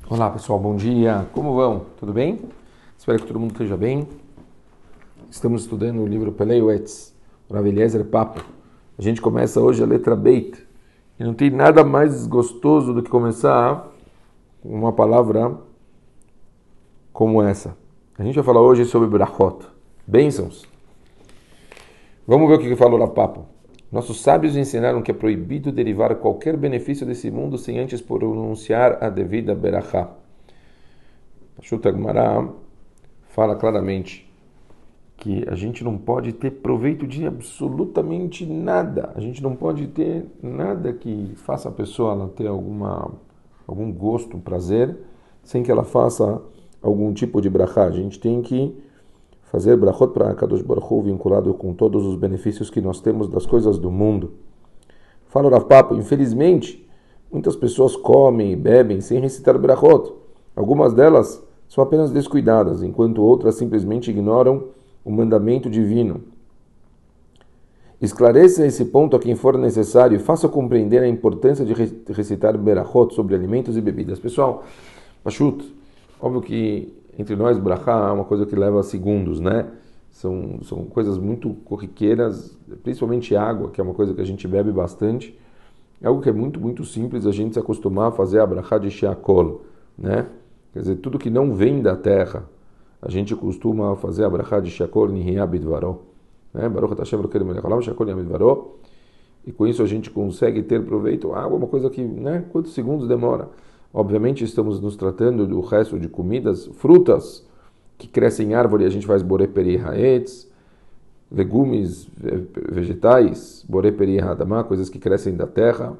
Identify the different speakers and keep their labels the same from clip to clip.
Speaker 1: Olá pessoal, bom dia, como vão? Tudo bem? Espero que todo mundo esteja bem. Estamos estudando o livro Pelei Uetz, Rav Eliezer Papo. A gente começa hoje a letra Beit. E não tem nada mais gostoso do que começar com uma palavra como essa. A gente vai falar hoje sobre Brachot, bênçãos. Vamos ver o que fala o Rav Papo. Nossos sábios ensinaram que é proibido derivar qualquer benefício desse mundo sem antes pronunciar a devida berachá. Pashut Agmará fala claramente que a gente não pode ter proveito de absolutamente nada. A gente não pode ter nada que faça a pessoa ela ter algum gosto, prazer, sem que ela faça algum tipo de brachá. A gente tem que fazer brachot para Kadosh Baruch Hu vinculado com todos os benefícios que nós temos das coisas do mundo. Fala o Rav Papo, infelizmente, muitas pessoas comem e bebem sem recitar brachot. Algumas delas são apenas descuidadas, enquanto outras simplesmente ignoram o mandamento divino. Esclareça esse ponto a quem for necessário e faça compreender a importância de recitar brachot sobre alimentos e bebidas. Pessoal, Pashut, óbvio que entre nós, brachá é uma coisa que leva segundos, né? São coisas muito corriqueiras, principalmente água, que é uma coisa que a gente bebe bastante. É algo que é muito, muito simples a gente se acostumar a fazer a brachá de sheakol, né? Quer dizer, tudo que não vem da terra, a gente costuma fazer a brachá de sheakol nihiyah bidvaró, né? Baruch atah Hashem Elokeinu melech haolam sheakol nihiyah bidvaró. E com isso a gente consegue ter proveito. A água é uma coisa que, né? Quantos segundos demora? Obviamente estamos nos tratando do resto de comidas, frutas que crescem em árvore, a gente faz boré peri haetz, legumes, vegetais, boré peri hadamá, coisas que crescem da terra.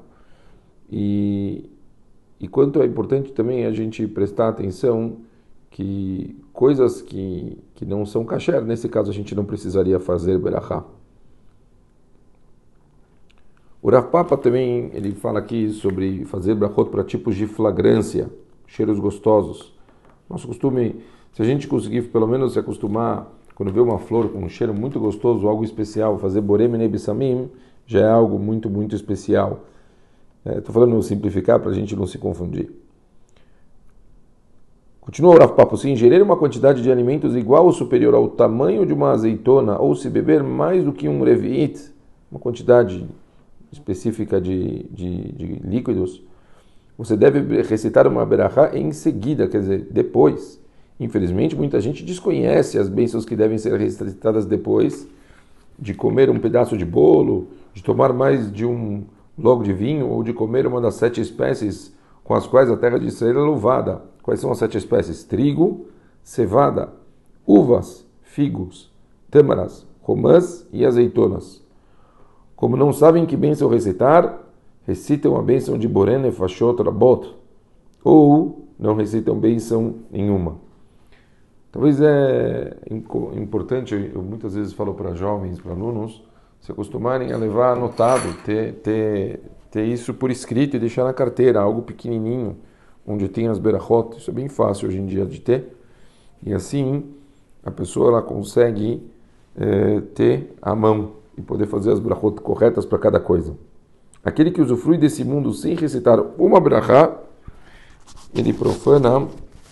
Speaker 1: E quanto é importante também a gente prestar atenção que coisas que não são kasher, nesse caso a gente não precisaria fazer berachá. O Rav Papa também ele fala aqui sobre fazer brachot para tipos de flagrância, cheiros gostosos. Nosso costume, se a gente conseguir pelo menos se acostumar, quando vê uma flor com um cheiro muito gostoso, algo especial, fazer boré minei bissamim, já é algo muito, muito especial. Estou falando simplificar para a gente não se confundir. Continua o Rav Papa, se ingerir uma quantidade de alimentos igual ou superior ao tamanho de uma azeitona, ou se beber mais do que um revi'it, uma quantidade específica de líquidos, você deve recitar uma berachá em seguida, quer dizer, depois. Infelizmente, muita gente desconhece as bênçãos que devem ser recitadas depois de comer um pedaço de bolo, de tomar mais de um logo de vinho, ou de comer uma das 7 espécies com as quais a terra de Israel é louvada. Quais são as 7 espécies? Trigo, cevada, uvas, figos, tâmaras, romãs e azeitonas. Como não sabem que bênção recitar, recitam a bênção de Boré Nefashot Rabot, ou não recitam bênção nenhuma. Talvez é importante, eu muitas vezes falo para jovens, para alunos, se acostumarem a levar anotado, ter isso por escrito e deixar na carteira, algo pequenininho, onde tem as berachot. Isso é bem fácil hoje em dia de ter. E assim, a pessoa ela consegue ter à mão e poder fazer as brachot corretas para cada coisa. Aquele que usufrui desse mundo sem recitar uma brachá, ele profana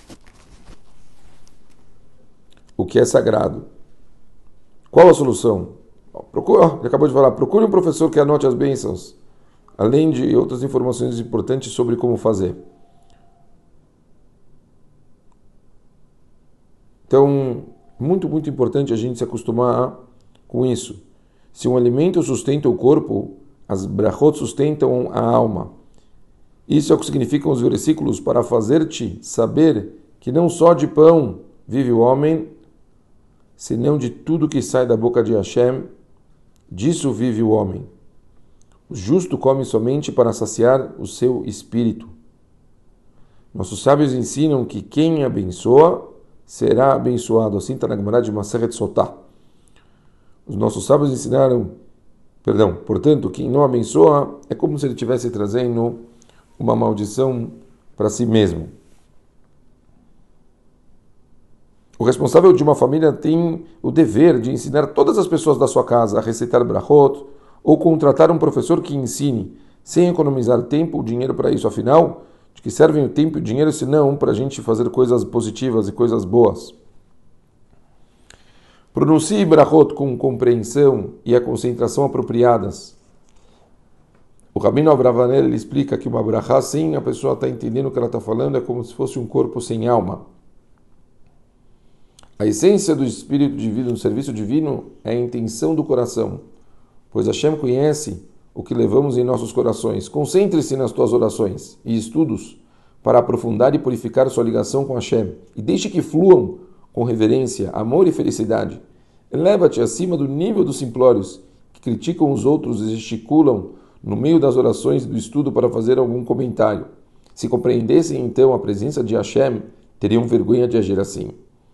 Speaker 1: o que é sagrado. Qual a solução? Ele acabou de falar, procure um professor que anote as bênçãos, além de outras informações importantes sobre como fazer. Então, muito, muito importante a gente se acostumar com isso. Se um alimento sustenta o corpo, as brachot sustentam a alma. Isso é o que significam os versículos para fazer-te saber que não só de pão vive o homem, senão de tudo que sai da boca de Hashem, disso vive o homem. O justo come somente para saciar o seu espírito. Nossos sábios ensinam que quem abençoa será abençoado. Assim está na Gemara de Masechet Sotah. Os nossos sábios ensinaram, portanto, quem não abençoa é como se ele estivesse trazendo uma maldição para si mesmo. O responsável de uma família tem o dever de ensinar todas as pessoas da sua casa a recitar brachot ou contratar um professor que ensine, sem economizar tempo ou dinheiro para isso. Afinal, De que servem o tempo e o dinheiro, senão para a gente fazer coisas positivas e coisas boas. Pronuncie brachot com compreensão e a concentração apropriadas. O Rabino Abravanel ele explica que uma brachá, sim, a pessoa está entendendo o que ela está falando, é como se fosse um corpo sem alma. A essência do Espírito Divino, do serviço divino, é a intenção do coração, pois Hashem conhece o que levamos em nossos corações. Concentre-se nas tuas orações e estudos para aprofundar e purificar sua ligação com Hashem, e deixe que fluam com reverência, amor e felicidade. Eleva-te acima do nível dos simplórios, que criticam os outros e gesticulam no meio das orações e do estudo para fazer algum comentário. Se compreendessem então a presença de Hashem, teriam vergonha de agir assim.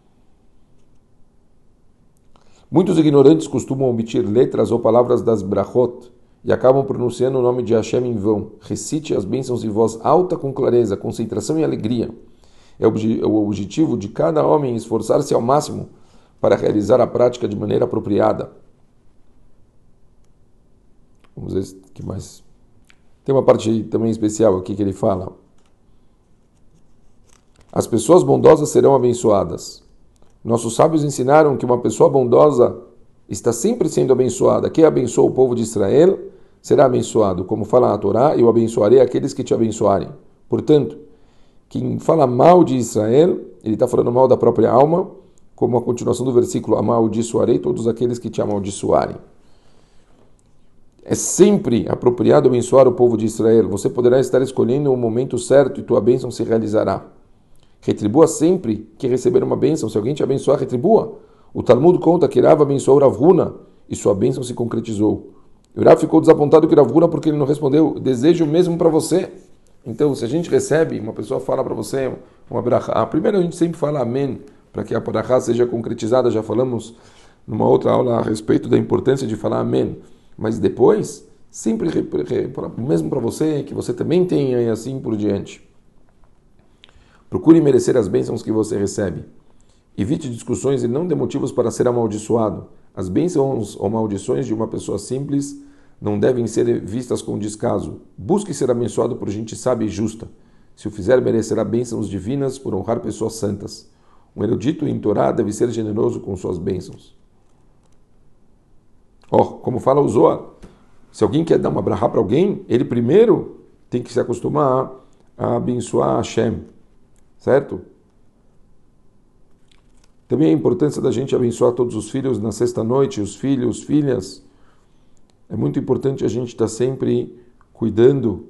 Speaker 1: Muitos ignorantes costumam omitir letras ou palavras das brachot e acabam pronunciando o nome de Hashem em vão. Recite as bênçãos em voz alta com clareza, concentração e alegria. É o objetivo de cada homem esforçar-se ao máximo para realizar a prática de maneira apropriada. Vamos ver o que mais. Tem uma parte também especial aqui que ele fala. As pessoas bondosas serão abençoadas. Nossos sábios ensinaram que uma pessoa bondosa está sempre sendo abençoada. Quem abençoa o povo de Israel será abençoado. Como fala a Torá, eu abençoarei aqueles que te abençoarem. Portanto, quem fala mal de Israel, ele está falando mal da própria alma, como a continuação do versículo, amaldiçoarei todos aqueles que te amaldiçoarem. É sempre apropriado abençoar o povo de Israel. Você poderá estar escolhendo o momento certo e tua bênção se realizará. Retribua sempre que receber uma bênção. Se alguém te abençoar, retribua. O Talmud conta que Rav abençoou Rav Huna e sua bênção se concretizou. E Rav ficou desapontado com Rav Huna porque ele não respondeu. Desejo o mesmo para você. Então, se a gente recebe, uma pessoa fala para você uma brachá. Primeiro a gente sempre fala amém, para que a brachá seja concretizada. Já falamos numa outra aula a respeito da importância de falar amém. Mas depois, sempre mesmo para você, que você também tenha e assim por diante. Procure merecer as bênçãos que você recebe. Evite discussões e não dê motivos para ser amaldiçoado. As bênçãos ou maldições de uma pessoa simples não devem ser vistas com descaso. Busque ser abençoado por gente sábia e justa. Se o fizer, merecerá bênçãos divinas por honrar pessoas santas. Um erudito em Torá deve ser generoso com suas bênçãos. Como fala o Zohar, se alguém quer dar uma brachá para alguém, ele primeiro tem que se acostumar a abençoar Hashem. Certo? Também a importância da gente abençoar todos os filhos na sexta-noite, os filhos, filhas. É muito importante a gente estar sempre cuidando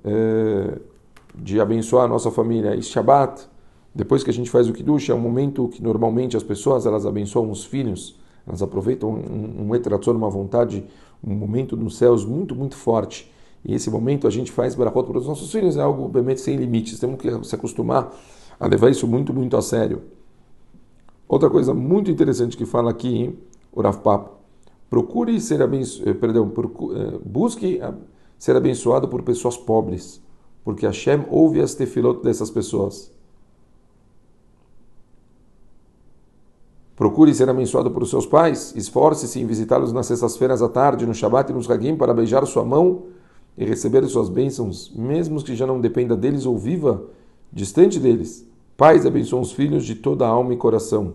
Speaker 1: de abençoar a nossa família. E Shabbat, depois que a gente faz o Kiddush, é um momento que normalmente as pessoas elas abençoam os filhos, elas aproveitam um etratzon, uma vontade, um momento nos céus muito, muito forte. E esse momento a gente faz brachot para os nossos filhos, é algo realmente sem limites. Temos que se acostumar a levar isso muito, muito a sério. Outra coisa muito interessante que fala aqui, o Rav Papa, busque ser abençoado por pessoas pobres, porque Hashem ouve as tefilot dessas pessoas. Procure ser abençoado por seus pais, esforce-se em visitá-los nas sextas-feiras à tarde, no Shabbat e nos Hagim, para beijar sua mão e receber suas bênçãos, mesmo que já não dependa deles ou viva distante deles. Pais abençoam os filhos de toda a alma e coração.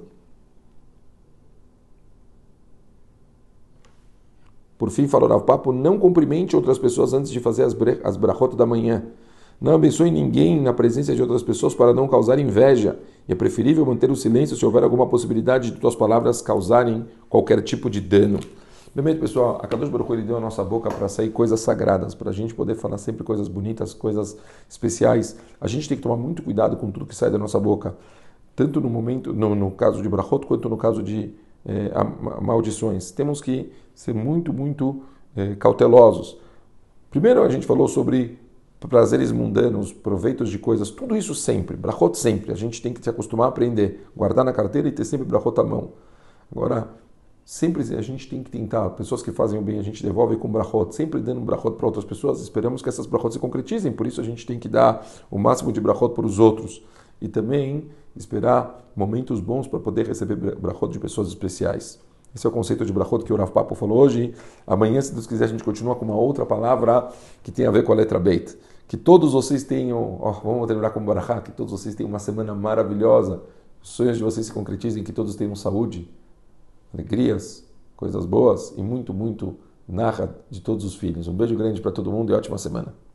Speaker 1: Por fim, falou Rav Papa, não cumprimente outras pessoas antes de fazer as brachot da manhã. Não abençoe ninguém na presença de outras pessoas para não causar inveja. E é preferível manter o silêncio se houver alguma possibilidade de tuas palavras causarem qualquer tipo de dano. Bem, pessoal, a Kadosh Baruch Hu, ele deu a nossa boca para sair coisas sagradas, para a gente poder falar sempre coisas bonitas, coisas especiais. A gente tem que tomar muito cuidado com tudo que sai da nossa boca, tanto no caso de brachot, quanto no caso de maldições. Temos que ser muito, muito cautelosos. Primeiro a gente falou sobre prazeres mundanos, proveitos de coisas, tudo isso sempre, brachot sempre. A gente tem que se acostumar a aprender, guardar na carteira e ter sempre brachot à mão. Agora, sempre a gente tem que tentar, pessoas que fazem o bem, a gente devolve com brachot, sempre dando brachot para outras pessoas, esperamos que essas brachot se concretizem, por isso a gente tem que dar o máximo de brachot para os outros. E também esperar momentos bons para poder receber brachot de pessoas especiais. Esse é o conceito de brachot que o Rav Papa falou hoje. Amanhã, se Deus quiser, a gente continua com uma outra palavra que tem a ver com a letra Beit. Que todos vocês tenham, vamos terminar com Barachá, que todos vocês tenham uma semana maravilhosa, os sonhos de vocês se concretizem, que todos tenham saúde, alegrias, coisas boas e muito, muito narra de todos os filhos. Um beijo grande para todo mundo e ótima semana.